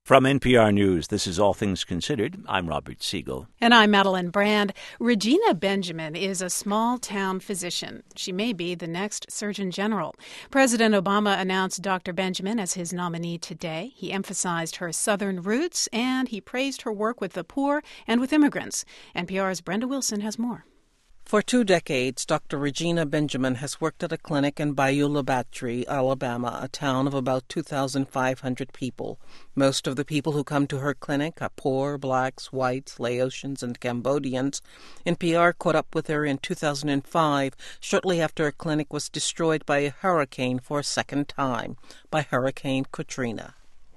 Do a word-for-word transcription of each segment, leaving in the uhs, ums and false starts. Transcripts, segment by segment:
From N P R News, this is All Things Considered. I'm Robert Siegel. And I'm Madeline Brand. Regina Benjamin is a small-town physician. She may be the next Surgeon General. President Obama announced Doctor Benjamin as his nominee today. He emphasized her Southern roots, and he praised her work with the poor and with immigrants. N P R's Brenda Wilson has more. For two decades, Doctor Regina Benjamin has worked at a clinic in Beulah Battery, Alabama, a town of about two thousand five hundred people. Most of the people who come to her clinic are poor, blacks, whites, Laotians, and Cambodians. N P R caught up with her in two thousand five, shortly after her clinic was destroyed by a hurricane for a second time, by Hurricane Katrina.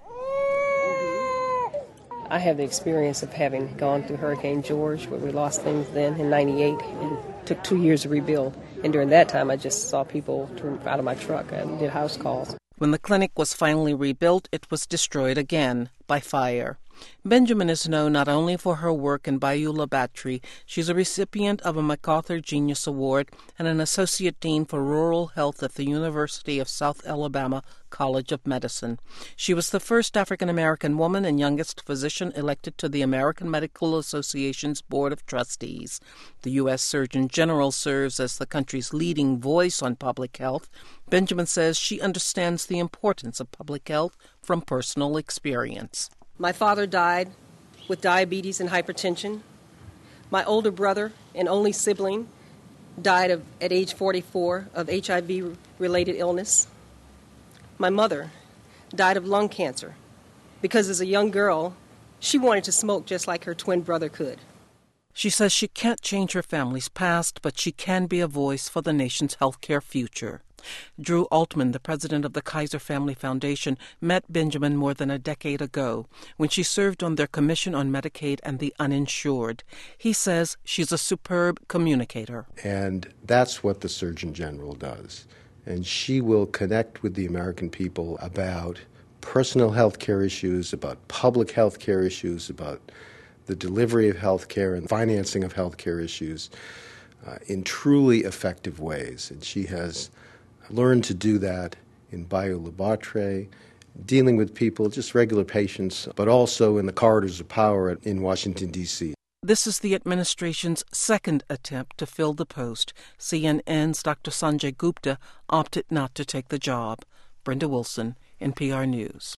I have the experience of having gone through Hurricane George, where we lost things then in ninety-eight, and took two years to rebuild. And during that time, I just saw people turn out of my truck and did house calls. When the clinic was finally rebuilt, it was destroyed again by fire. Benjamin is known not only for her work in Beulah Battery. She's a recipient of a MacArthur Genius Award and an Associate Dean for Rural Health at the University of South Alabama College of Medicine. She was the first African-American woman and youngest physician elected to the American Medical Association's Board of Trustees. The U S Surgeon General serves as the country's leading voice on public health. Benjamin says she understands the importance of public health from personal experience. My father died with diabetes and hypertension. My older brother and only sibling died of, at age forty-four of H I V-related illness. My mother died of lung cancer because as a young girl, she wanted to smoke just like her twin brother could. She says she can't change her family's past, but she can be a voice for the nation's healthcare future. Drew Altman, the president of the Kaiser Family Foundation, met Benjamin more than a decade ago when she served on their Commission on Medicaid and the Uninsured. He says she's a superb communicator. And that's what the Surgeon General does. And she will connect with the American people about personal health care issues, about public health care issues, about the delivery of health care and financing of health care issues uh, in truly effective ways. And she has learned to do that in Beulah Battery, dealing with people, just regular patients, but also in the corridors of power in Washington, D C This is the administration's second attempt to fill the post. C N N's Doctor Sanjay Gupta opted not to take the job. Brenda Wilson, N P R News.